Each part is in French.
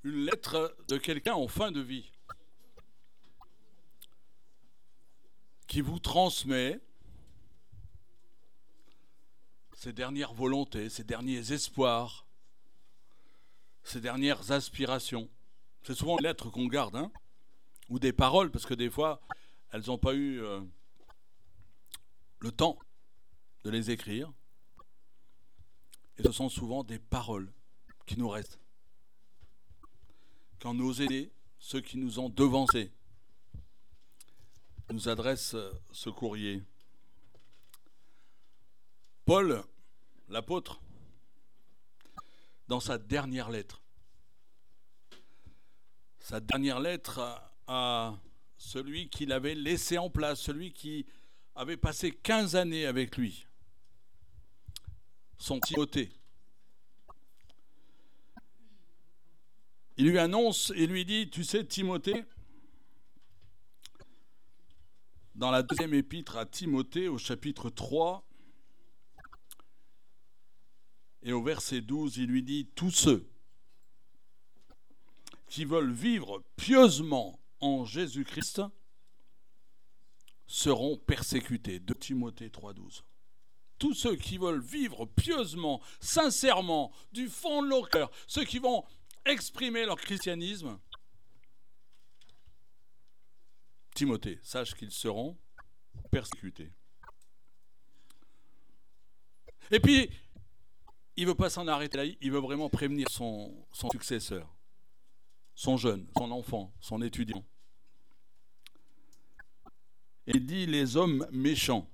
une lettre de quelqu'un en fin de vie qui vous transmet ses dernières volontés, ses derniers espoirs, ses dernières aspirations. C'est souvent une lettre qu'on garde, hein, ou des paroles, parce que des fois, elles n'ont pas eu le temps de les écrire. Et ce sont souvent des paroles qui nous restent. Quand nos aînés, ceux qui nous ont devancés, nous adressent ce courrier. Paul, l'apôtre, dans sa dernière lettre à celui qu'il avait laissé en place, celui qui avait passé 15 années avec lui, son Timothée. Il lui annonce et lui dit, tu sais Timothée, dans la deuxième épître à Timothée, au chapitre 3, et au verset 12, il lui dit, tous ceux qui veulent vivre pieusement en Jésus-Christ seront persécutés. De Timothée 3,12. Tous ceux qui veulent vivre pieusement, sincèrement, du fond de leur cœur, ceux qui vont exprimer leur christianisme, Timothée, sache qu'ils seront persécutés. Et puis, il ne veut pas s'en arrêter là, il veut vraiment prévenir son successeur, son jeune, son enfant, son étudiant. Et il dit, les hommes méchants,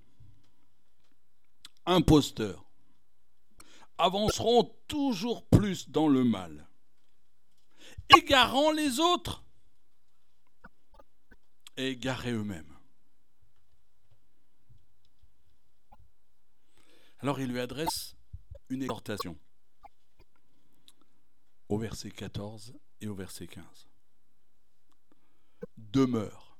imposteurs, avanceront toujours plus dans le mal, égarant les autres et égarés eux-mêmes. Alors il lui adresse une exhortation au verset 14 et au verset 15. Demeure,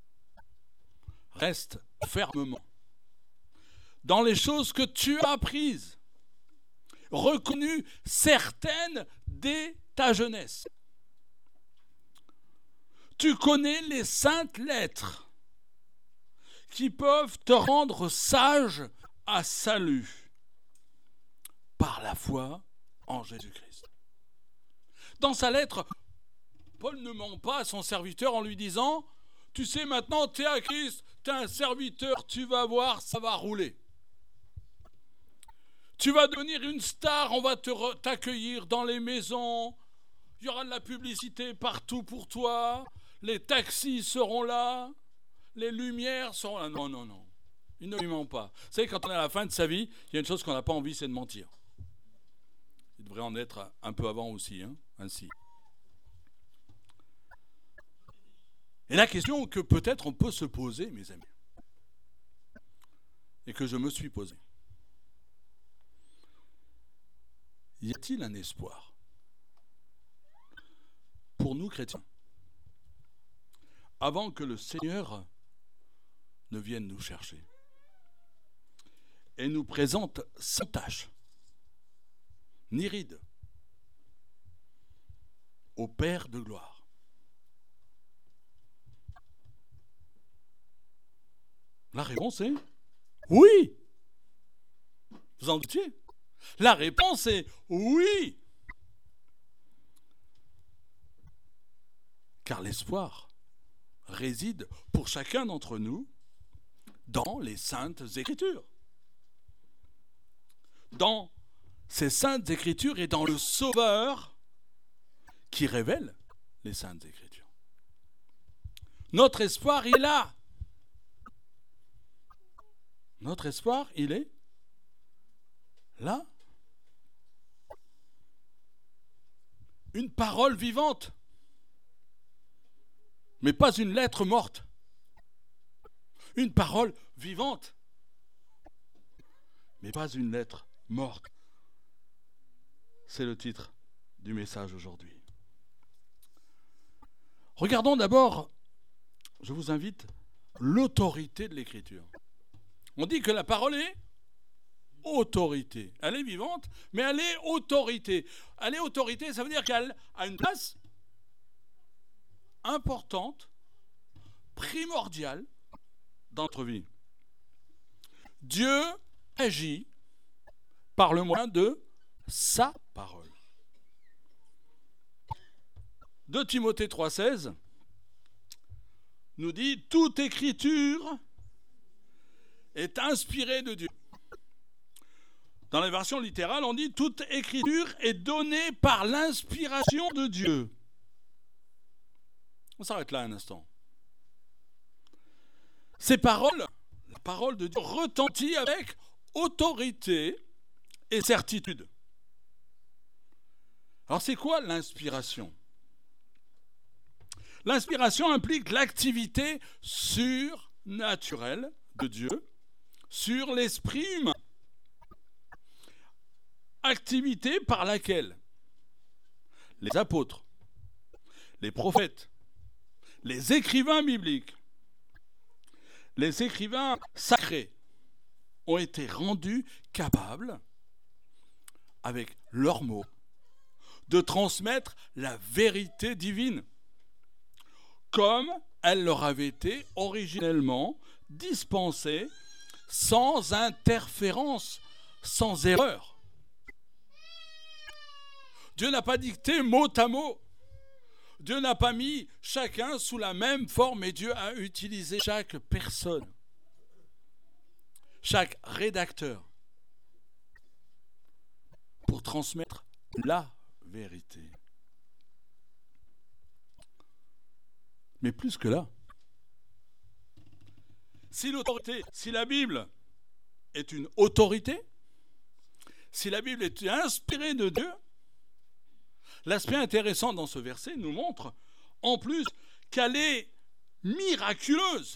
reste fermement dans les choses que tu as apprises, reconnues certaines dès ta jeunesse. Tu connais les saintes lettres qui peuvent te rendre sage à salut par la foi en Jésus-Christ. Dans sa lettre, Paul ne ment pas à son serviteur en lui disant « Tu sais, maintenant, tu es à Christ, tu es un serviteur, tu vas voir, ça va rouler. Tu vas devenir une star, on va t'accueillir dans les maisons, il y aura de la publicité partout pour toi, les taxis seront là, les lumières seront là. » Non, non, non. Il ne lui ment pas. Vous savez, quand on est à la fin de sa vie, il y a une chose qu'on n'a pas envie, c'est de mentir. Il devrait en être un peu avant aussi, hein, ainsi. Et la question que peut-être on peut se poser, mes amis, et que je me suis posée, y a-t-il un espoir pour nous chrétiens avant que le Seigneur ne vienne nous chercher et nous présente sans tache ni ride au Père de gloire? La réponse est oui. Vous en doutiez? La réponse est oui. Car l'espoir réside pour chacun d'entre nous dans les Saintes Écritures. Dans ces Saintes Écritures et dans le Sauveur qui révèle les Saintes Écritures. Notre espoir, il est là. Notre espoir, il est là. Une parole vivante, mais pas une lettre morte. Une parole vivante, mais pas une lettre morte. C'est le titre du message aujourd'hui. Regardons d'abord, je vous invite, l'autorité de l'Écriture. On dit que la parole est autorité. Elle est vivante, mais elle est autorité. Elle est autorité, ça veut dire qu'elle a une place importante, primordiale dans notre vie. Dieu agit par le moyen de sa parole. 2 Timothée 3,16 nous dit « Toute écriture est inspirée de Dieu ». Dans la version littérale, on dit « Toute écriture est donnée par l'inspiration de Dieu ». On s'arrête là un instant. Ces paroles, la parole de Dieu, retentit avec autorité et certitude. Alors c'est quoi l'inspiration ? L'inspiration implique l'activité surnaturelle de Dieu sur l'esprit humain. Activité par laquelle les apôtres, les prophètes, les écrivains bibliques, les écrivains sacrés ont été rendus capables, avec leurs mots, de transmettre la vérité divine, comme elle leur avait été originellement dispensée, sans interférence, sans erreur. Dieu n'a pas dicté mot à mot. Dieu n'a pas mis chacun sous la même forme, et Dieu a utilisé chaque personne, chaque rédacteur, pour transmettre la vérité. Mais plus que là, si la Bible est une autorité, si la Bible est inspirée de Dieu, l'aspect intéressant dans ce verset nous montre, en plus, qu'elle est miraculeuse.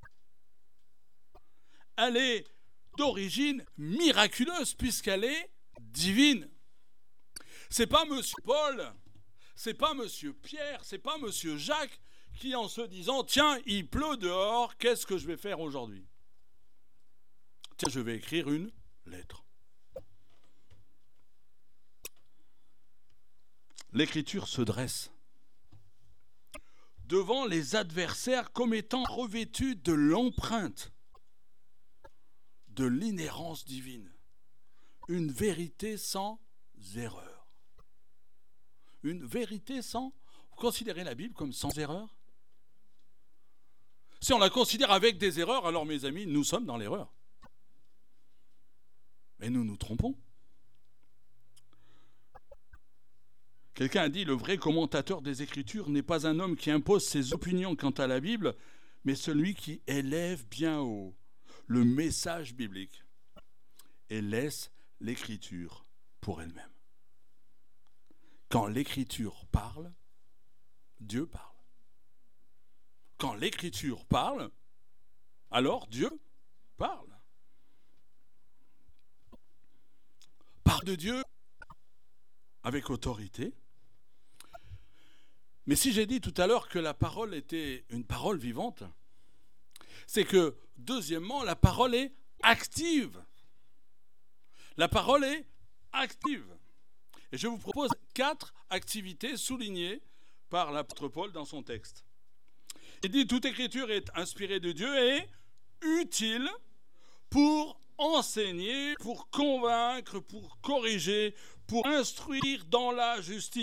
Elle est d'origine miraculeuse, puisqu'elle est divine. C'est pas Monsieur Paul, c'est pas Monsieur Pierre, c'est pas Monsieur Jacques qui, en se disant « Tiens, il pleut dehors, qu'est-ce que je vais faire aujourd'hui ?» Tiens, je vais écrire une lettre. L'Écriture se dresse devant les adversaires comme étant revêtus de l'empreinte de l'inhérence divine. Une vérité sans erreur. Une vérité sans... Vous considérez la Bible comme sans erreur ? Si on la considère avec des erreurs, alors mes amis, nous sommes dans l'erreur. Et nous nous trompons. Quelqu'un a dit, le vrai commentateur des Écritures n'est pas un homme qui impose ses opinions quant à la Bible, mais celui qui élève bien haut le message biblique et laisse l'Écriture pour elle-même. Quand l'Écriture parle, Dieu parle. Quand l'Écriture parle, alors Dieu parle. Parle de Dieu avec autorité. Mais si j'ai dit tout à l'heure que la parole était une parole vivante, c'est que, deuxièmement, la parole est active. La parole est active. Et je vous propose 4 activités soulignées par l'apôtre Paul dans son texte. Il dit « Toute écriture est inspirée de Dieu et utile pour enseigner, pour convaincre, pour corriger, pour instruire dans la justice. »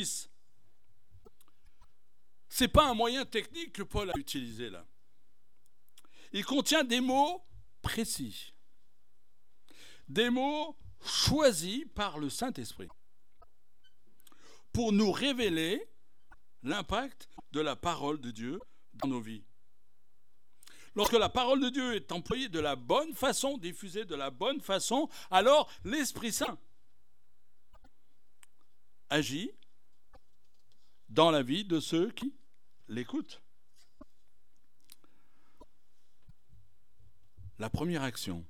Ce n'est pas un moyen technique que Paul a utilisé là. Il contient des mots précis, des mots choisis par le Saint-Esprit pour nous révéler l'impact de la parole de Dieu dans nos vies. Lorsque la parole de Dieu est employée de la bonne façon, diffusée de la bonne façon, alors l'Esprit Saint agit dans la vie de ceux qui l'écoutent. La première action,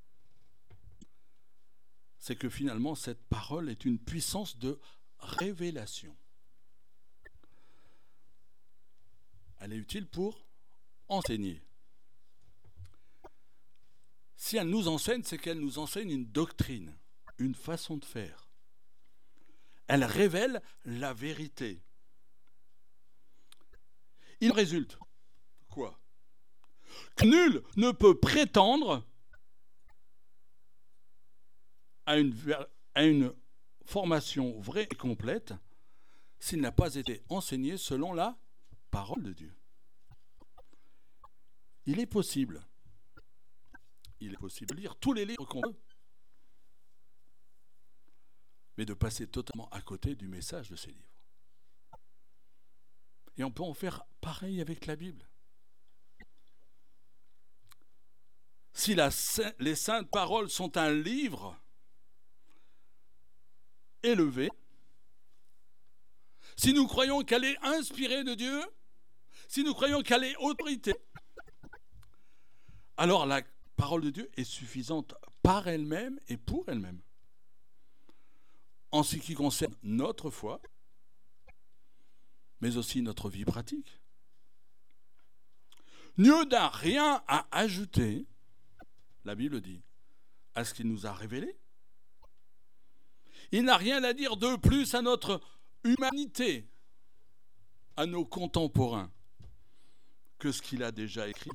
c'est que finalement cette parole est une puissance de révélation. Elle est utile pour enseigner. Si elle nous enseigne, c'est qu'elle nous enseigne une doctrine, une façon de faire. Elle révèle la vérité. Il résulte quoi? Que nul ne peut prétendre à une formation vraie et complète s'il n'a pas été enseigné selon la parole de Dieu. Il est possible de lire tous les livres qu'on veut, mais de passer totalement à côté du message de ces livres. Et on peut en faire pareil avec la Bible. Si les saintes paroles sont un livre élevé, si nous croyons qu'elle est inspirée de Dieu, si nous croyons qu'elle est autorité, alors la parole de Dieu est suffisante par elle-même et pour elle-même. En ce qui concerne notre foi, mais aussi notre vie pratique. Dieu n'a rien à ajouter, la Bible dit, à ce qu'il nous a révélé. Il n'a rien à dire de plus à notre humanité, à nos contemporains, que ce qu'il a déjà écrit.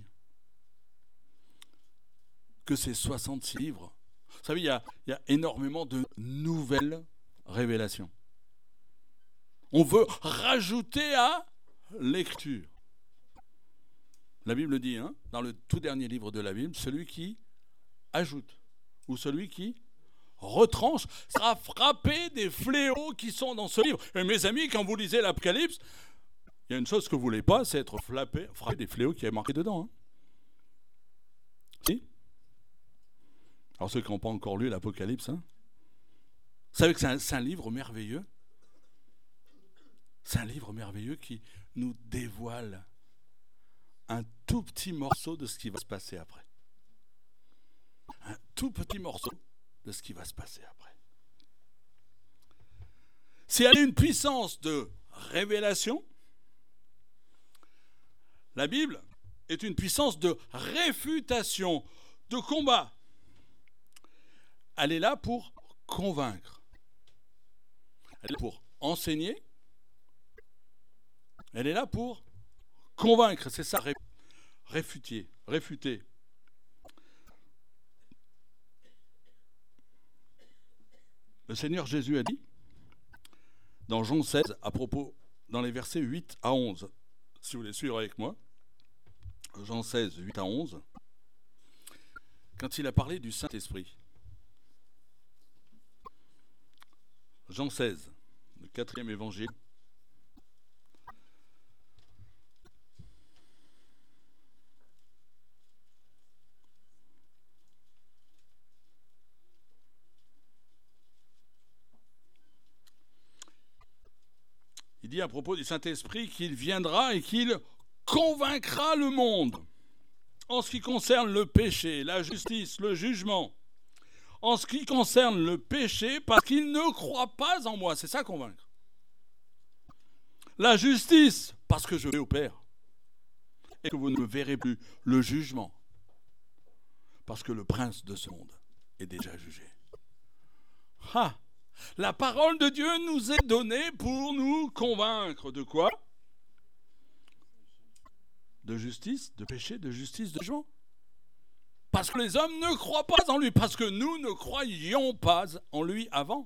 Que ces 66 livres. Vous savez, il y a énormément de nouvelles révélations. On veut rajouter à l'écriture. La Bible dit, dans le tout dernier livre de la Bible, celui qui ajoute ou celui qui retranche sera frappé des fléaux qui sont dans ce livre. Et mes amis, quand vous lisez l'Apocalypse, il y a une chose que vous ne voulez pas, c'est être frappé des fléaux qui est marqué dedans. Si? Alors ceux qui n'ont pas encore lu l'Apocalypse, vous savez que c'est un livre merveilleux. C'est un livre merveilleux qui nous dévoile un tout petit morceau de ce qui va se passer après. Un tout petit morceau de ce qui va se passer après. Si elle a une puissance de révélation, la Bible est une puissance de réfutation, de combat. Elle est là pour convaincre. Elle est là pour enseigner. Elle est là pour convaincre. C'est ça, réfuter. Le Seigneur Jésus a dit, dans Jean 16, à propos, dans les versets 8 à 11, si vous voulez suivre avec moi, Jean 16, 8 à 11, quand il a parlé du Saint-Esprit. Jean 16, le 4e évangile. Il dit à propos du Saint-Esprit qu'il viendra et qu'il convaincra le monde en ce qui concerne le péché, la justice, le jugement. En ce qui concerne le péché, parce qu'il ne croit pas en moi. C'est ça, convaincre. La justice, parce que je vais au Père. Et que vous ne verrez plus. Le jugement, parce que le prince de ce monde est déjà jugé. La parole de Dieu nous est donnée pour nous convaincre de quoi? De justice, de péché, de justice, de jugement. Parce que les hommes ne croient pas en lui, parce que nous ne croyions pas en lui avant.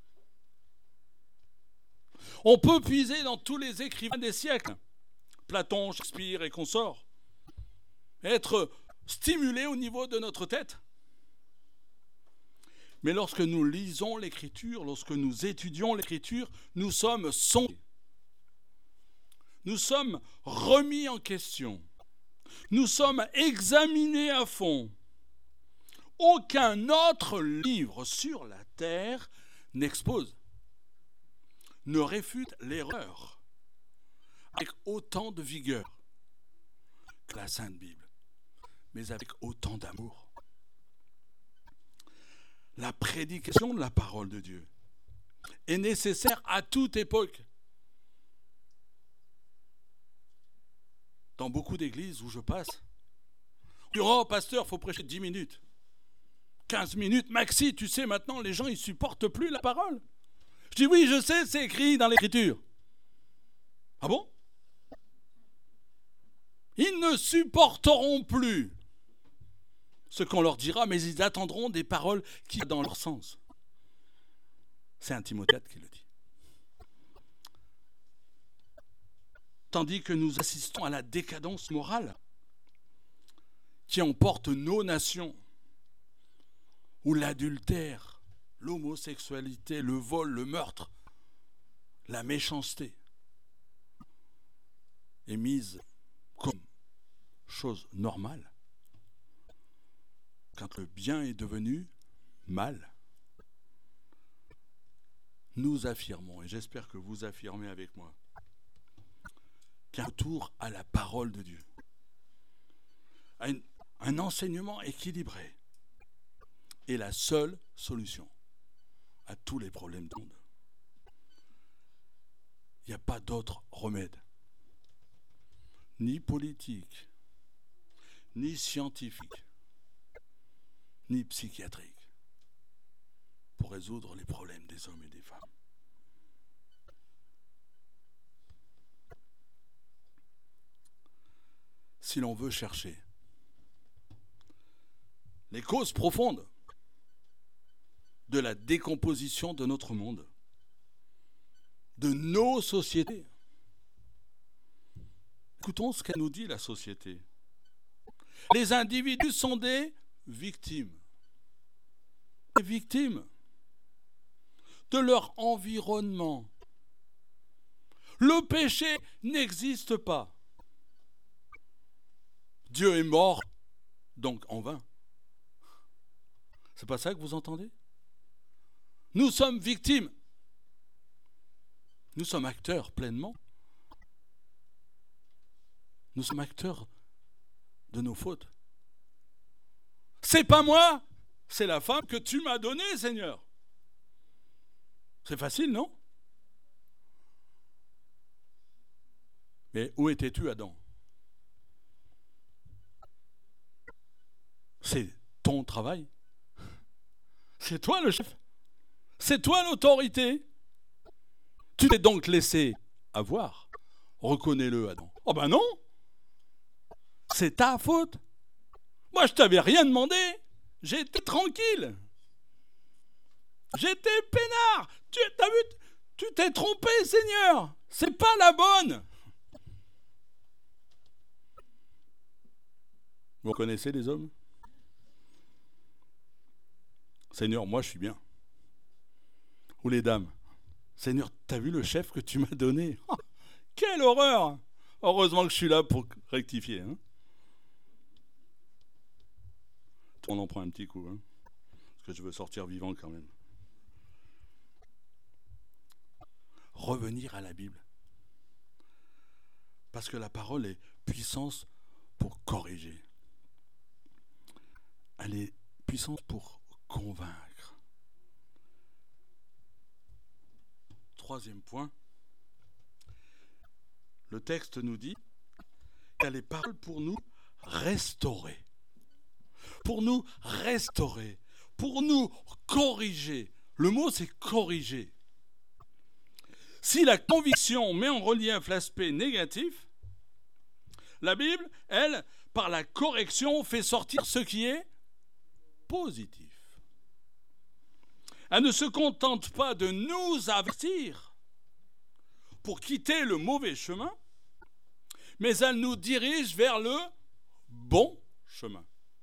On peut puiser dans tous les écrivains des siècles, Platon, Shakespeare et consorts, être stimulés au niveau de notre tête. Mais lorsque nous lisons l'Écriture, lorsque nous étudions l'Écriture, nous sommes sondés. Nous sommes remis en question. Nous sommes examinés à fond. Aucun autre livre sur la terre n'expose, ne réfute l'erreur avec autant de vigueur que la Sainte Bible, mais avec autant d'amour. La prédication de la parole de Dieu est nécessaire à toute époque. Dans beaucoup d'églises où je passe, on dit « Oh, pasteur, il faut prêcher 10 minutes. 15 minutes, maxi, tu sais, maintenant, les gens, ils ne supportent plus la parole. » Je dis « Oui, je sais, c'est écrit dans l'Écriture. » Ah bon? Ils ne supporteront plus ce qu'on leur dira, mais ils attendront des paroles qui vont dans leur sens. C'est un Timothée qui le dit. Tandis que nous assistons à la décadence morale qui emporte nos nations, où l'adultère, l'homosexualité, le vol, le meurtre, la méchanceté est mise comme chose normale, quand le bien est devenu mal, nous affirmons, et j'espère que vous affirmez avec moi, qu'un retour à la parole de Dieu, à un enseignement équilibré, est la seule solution à tous les problèmes du monde. Il n'y a pas d'autre remède, ni politique, ni scientifique, ni psychiatrique, pour résoudre les problèmes des hommes et des femmes. Si l'on veut chercher les causes profondes de la décomposition de notre monde, de nos sociétés, écoutons ce qu'elle nous dit, la société. Les individus sont des victimes. Des victimes de leur environnement. Le péché n'existe pas. Dieu est mort, donc en vain. C'est pas ça que vous entendez? Nous sommes victimes. Nous sommes acteurs pleinement. Nous sommes acteurs de nos fautes. C'est pas moi, c'est la femme que tu m'as donnée, Seigneur. C'est facile, non? Mais où étais-tu, Adam? C'est ton travail. C'est toi le chef. C'est toi l'autorité. Tu t'es donc laissé avoir. Reconnais-le, Adam. Oh ben non. C'est ta faute. Moi, je t'avais rien demandé. J'étais tranquille. J'étais peinard. T'as vu? Tu t'es trompé, Seigneur. C'est pas la bonne. Vous connaissez les hommes? Seigneur, moi je suis bien. Ou les dames. Seigneur, t'as vu le chef que tu m'as donné? Oh, quelle horreur! Heureusement que je suis là pour rectifier. Hein? On en prend un petit coup, hein? Parce que je veux sortir vivant quand même. Revenir à la Bible. Parce que la parole est puissance pour corriger. Elle est puissance pour convaincre. Troisième point, le texte nous dit qu'elle est parole pour nous restaurer. Pour nous restaurer, pour nous corriger. Le mot c'est corriger. Si la conviction met en relief l'aspect négatif, la Bible, elle, par la correction, fait sortir ce qui est positif. Elle ne se contente pas de nous avertir pour quitter le mauvais chemin, mais elle nous dirige vers le bon chemin.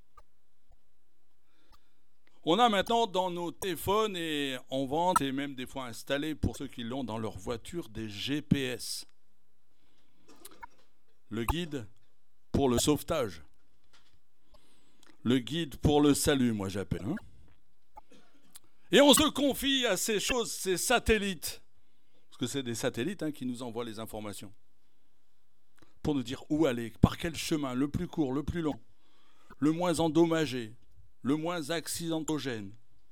On a maintenant dans nos téléphones et en vente et même des fois installés pour ceux qui l'ont dans leur voiture des GPS. Le guide pour le sauvetage. Le guide pour le salut, moi j'appelle. Hein? Et on se confie à ces choses, ces satellites. Parce que c'est des satellites qui nous envoient les informations. Pour nous dire où aller, par quel chemin, le plus court, le plus long, le moins endommagé, le moins accidentogène.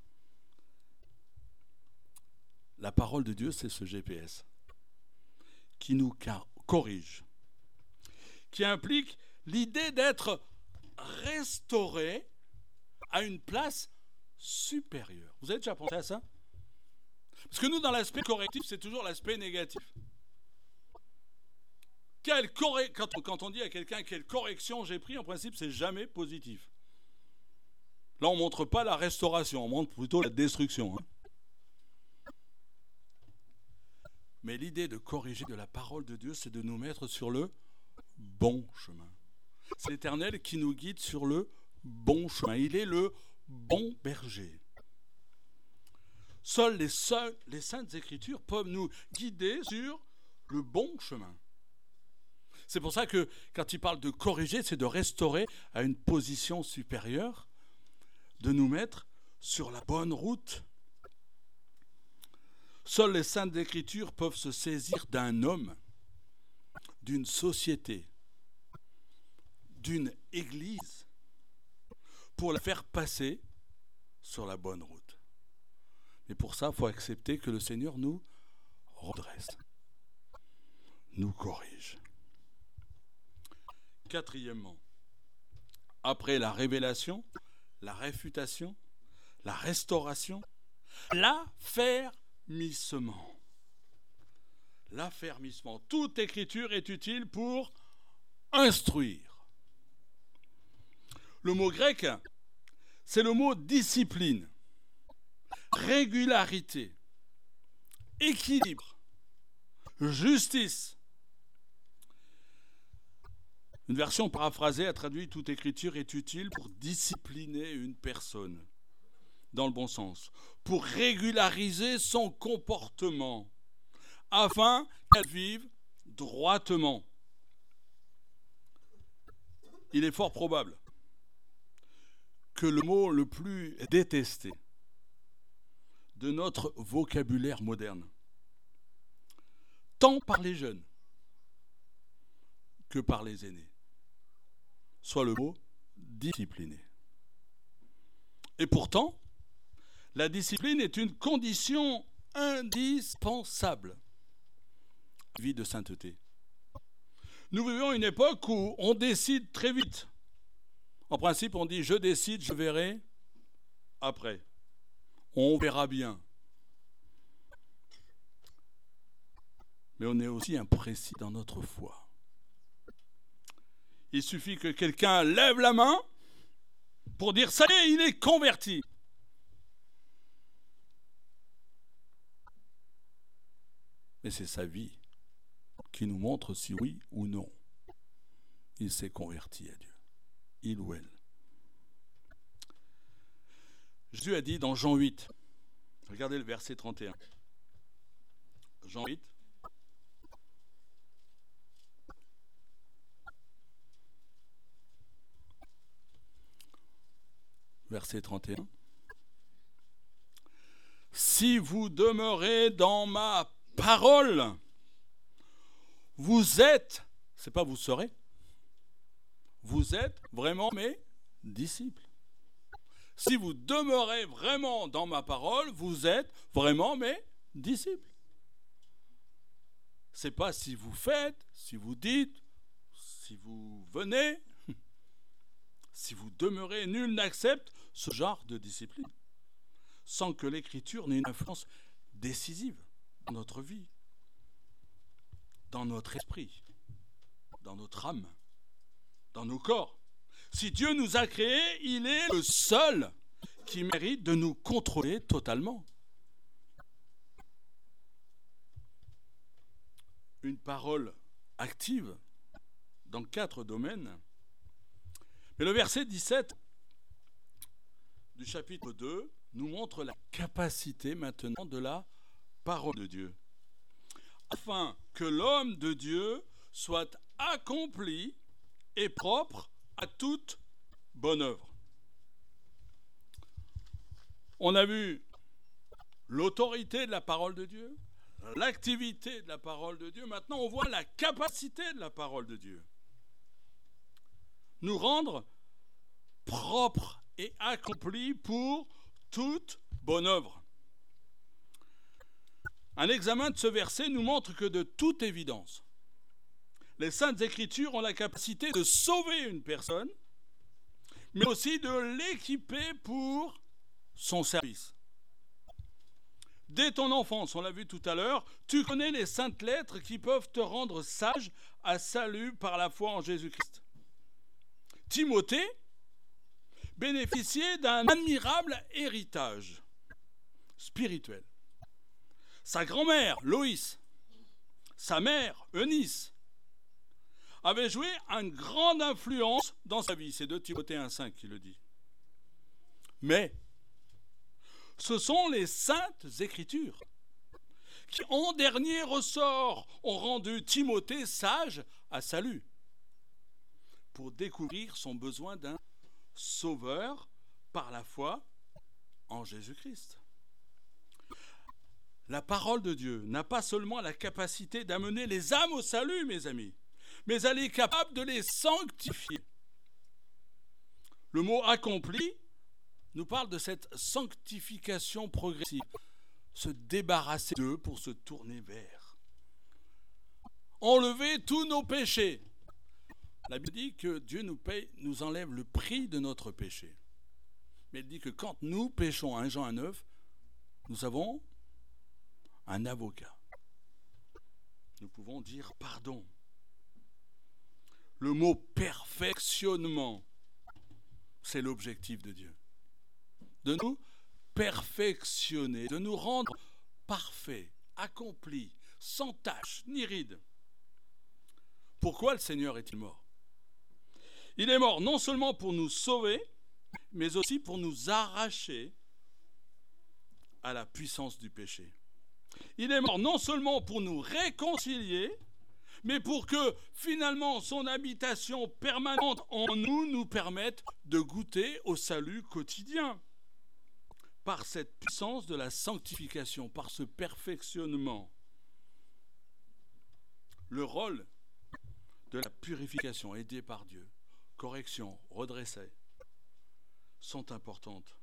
La parole de Dieu, c'est ce GPS qui nous corrige, qui implique l'idée d'être restauré à une place supérieure. Vous avez déjà pensé à ça? Parce que nous, dans l'aspect correctif, c'est toujours l'aspect négatif. Quand on dit à quelqu'un quelle correction j'ai pris, en principe, c'est jamais positif. Là, on ne montre pas la restauration, on montre plutôt la destruction. Mais l'idée de corriger de la parole de Dieu, c'est de nous mettre sur le bon chemin. C'est l'Éternel qui nous guide sur le bon chemin. Il est le bon berger. Seules les Saintes Écritures peuvent nous guider sur le bon chemin. C'est pour ça que quand il parle de corriger, c'est de restaurer à une position supérieure, de nous mettre sur la bonne route. Seules les Saintes Écritures peuvent se saisir d'un homme, d'une société, d'une église, pour la faire passer sur la bonne route. Mais pour ça, il faut accepter que le Seigneur nous redresse, nous corrige. Quatrièmement, après la révélation, la réfutation, la restauration, l'affermissement. L'affermissement. Toute écriture est utile pour instruire. Le mot grec, c'est le mot discipline, régularité, équilibre, justice. Une version paraphrasée a traduit « Toute écriture est utile pour discipliner une personne », dans le bon sens, pour régulariser son comportement, afin qu'elle vive droitement. Il est fort probable que le mot le plus détesté de notre vocabulaire moderne, tant par les jeunes que par les aînés, soit le mot discipliné. Et pourtant, la discipline est une condition indispensable à la vie de sainteté. Nous vivons une époque où on décide très vite. En principe, on dit « je décide, je verrai après ». On verra bien. Mais on est aussi imprécis dans notre foi. Il suffit que quelqu'un lève la main pour dire « ça y est, il est converti ». Et c'est sa vie qui nous montre si oui ou non il s'est converti à Dieu. Il ou elle. Jésus a dit dans Jean 8, regardez le verset 31. Jean 8. Verset 31. Si vous demeurez dans ma parole, vous êtes, c'est pas vous serez, vous êtes vraiment mes disciples. Si vous demeurez vraiment dans ma parole, vous êtes vraiment mes disciples. C'est pas si vous faites, si vous dites, si vous venez, si vous demeurez, nul n'accepte ce genre de discipline sans que l'Écriture n'ait une influence décisive dans notre vie, dans notre esprit, dans notre âme, dans nos corps. Si Dieu nous a créés, il est le seul qui mérite de nous contrôler totalement. Une parole active dans 4 domaines. Mais le verset 17 du chapitre 2 nous montre la capacité maintenant de la parole de Dieu, afin que l'homme de Dieu soit accompli et propre à toute bonne œuvre. On a vu l'autorité de la parole de Dieu, l'activité de la parole de Dieu. Maintenant, on voit la capacité de la parole de Dieu. Nous rendre propres et accomplis pour toute bonne œuvre. Un examen de ce verset nous montre que de toute évidence, les Saintes Écritures ont la capacité de sauver une personne, mais aussi de l'équiper pour son service. Dès ton enfance, on l'a vu tout à l'heure, tu connais les saintes lettres qui peuvent te rendre sage à salut par la foi en Jésus-Christ. Timothée bénéficiait d'un admirable héritage spirituel. Sa grand-mère, Loïs, sa mère, Eunice, avaient joué une grande influence dans sa vie. C'est 2 Timothée 1,5 qui le dit. Mais ce sont les saintes écritures qui, en dernier ressort, ont rendu Timothée sage à salut pour découvrir son besoin d'un sauveur par la foi en Jésus-Christ. La parole de Dieu n'a pas seulement la capacité d'amener les âmes au salut, mes amis, mais elle est capable de les sanctifier. Le mot accompli nous parle de cette sanctification progressive, se débarrasser d'eux pour se tourner vers. Enlever tous nos péchés. La Bible dit que Dieu nous enlève le prix de notre péché. Mais elle dit que quand nous péchons, 1 Jean 1,9, nous avons un avocat. Nous pouvons dire pardon. Le mot perfectionnement, c'est l'objectif de Dieu. De nous perfectionner, de nous rendre parfaits, accomplis, sans tache ni ride. Pourquoi le Seigneur est-il mort? Il est mort non seulement pour nous sauver, mais aussi pour nous arracher à la puissance du péché. Il est mort non seulement pour nous réconcilier, mais pour que finalement son habitation permanente en nous permette de goûter au salut quotidien. Par cette puissance de la sanctification, par ce perfectionnement, le rôle de la purification aidée par Dieu, correction, redressée, sont importantes.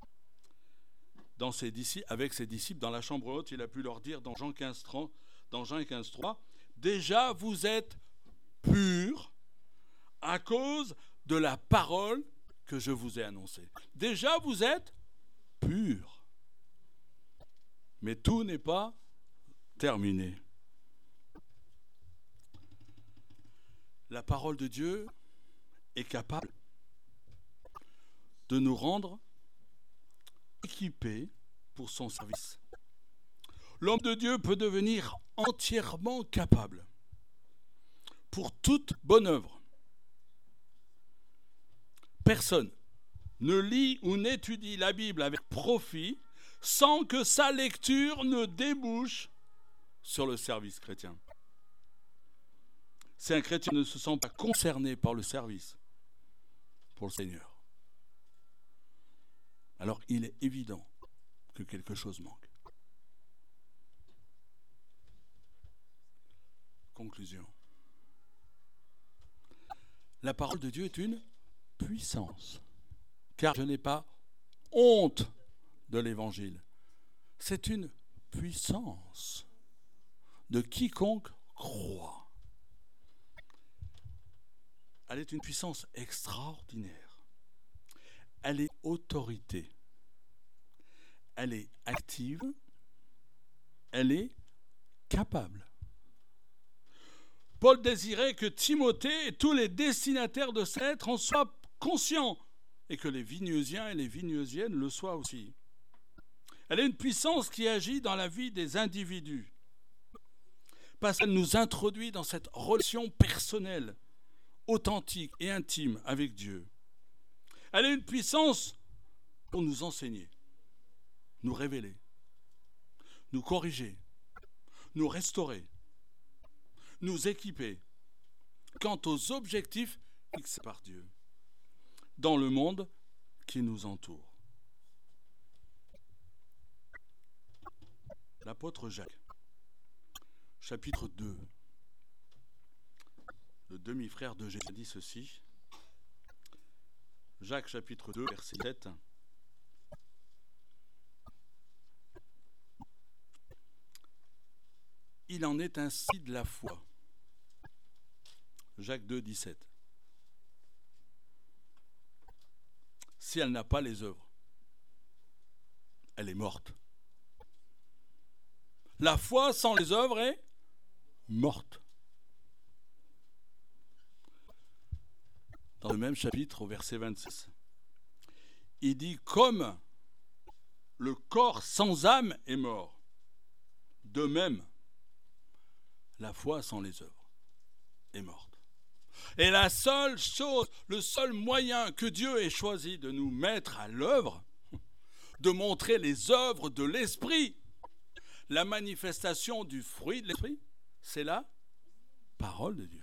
Avec ses disciples dans la chambre haute, il a pu leur dire dans Jean 15,3, déjà vous êtes purs à cause de la parole que je vous ai annoncée. Déjà vous êtes purs. Mais tout n'est pas terminé. La parole de Dieu est capable de nous rendre équipés pour son service. L'homme de Dieu peut devenir entièrement capable pour toute bonne œuvre. Personne ne lit ou n'étudie la Bible avec profit sans que sa lecture ne débouche sur le service chrétien. Si un chrétien ne se sent pas concerné par le service pour le Seigneur, alors il est évident que quelque chose manque. Conclusion. La parole de Dieu est une puissance, car je n'ai pas honte de l'Évangile. C'est une puissance de quiconque croit. Elle est une puissance extraordinaire. Elle est autorité. Elle est active. Elle est capable. Paul désirait que Timothée et tous les destinataires de cette lettre en soient conscients et que les Vigneusiens et les Vigneusiennes le soient aussi. Elle est une puissance qui agit dans la vie des individus parce qu'elle nous introduit dans cette relation personnelle, authentique et intime avec Dieu. Elle est une puissance pour nous enseigner, nous révéler, nous corriger, nous restaurer, nous équiper quant aux objectifs fixés par Dieu dans le monde qui nous entoure. L'apôtre Jacques, chapitre 2, le demi-frère de Jésus dit ceci. Jacques chapitre 2, verset 7. Il en est ainsi de la foi. Jacques 2, 17. Si elle n'a pas les œuvres, elle est morte. La foi sans les œuvres est morte. Dans le même chapitre, au verset 26, il dit « Comme le corps sans âme est mort, de même, la foi sans les œuvres est morte. » Et la seule chose, le seul moyen que Dieu ait choisi de nous mettre à l'œuvre, de montrer les œuvres de l'Esprit, la manifestation du fruit de l'Esprit, c'est la parole de Dieu.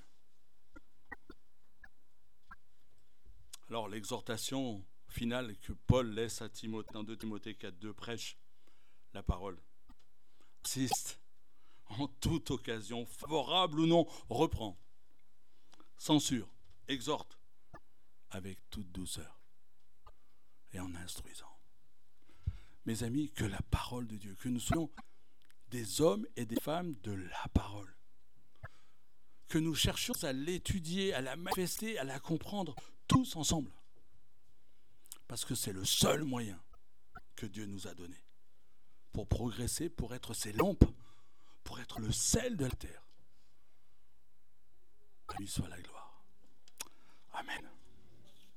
Alors l'exhortation finale que Paul laisse à Timothée, dans 2 Timothée 4:2, prêche la parole. Insiste en toute occasion, favorable ou non, reprend, censure, exhorte, avec toute douceur et en instruisant. Mes amis, que la parole de Dieu, que nous soyons des hommes et des femmes de la parole, que nous cherchions à l'étudier, à la manifester, à la comprendre tous ensemble. Parce que c'est le seul moyen que Dieu nous a donné pour progresser, pour être ses lampes, pour être le sel de la terre. À lui soit la gloire. Amen.